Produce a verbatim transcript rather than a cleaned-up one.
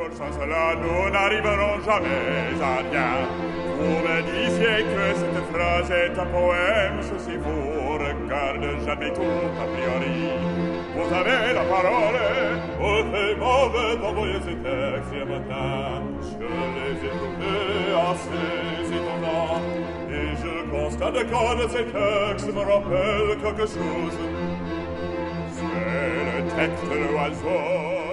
sans cela, nous n'arriverons jamais à rien. Vous me disiez que cette phrase est un poème, ceci vous regarde jamais tout a priori. Vous avez la parole, oh c'est mauvais d'envoyer ces textes hier matin. Je les ai trouvés assez étonnants, et je constate qu'un de ces textes me rappelle quelque chose. C'est le texte de l'oiseau.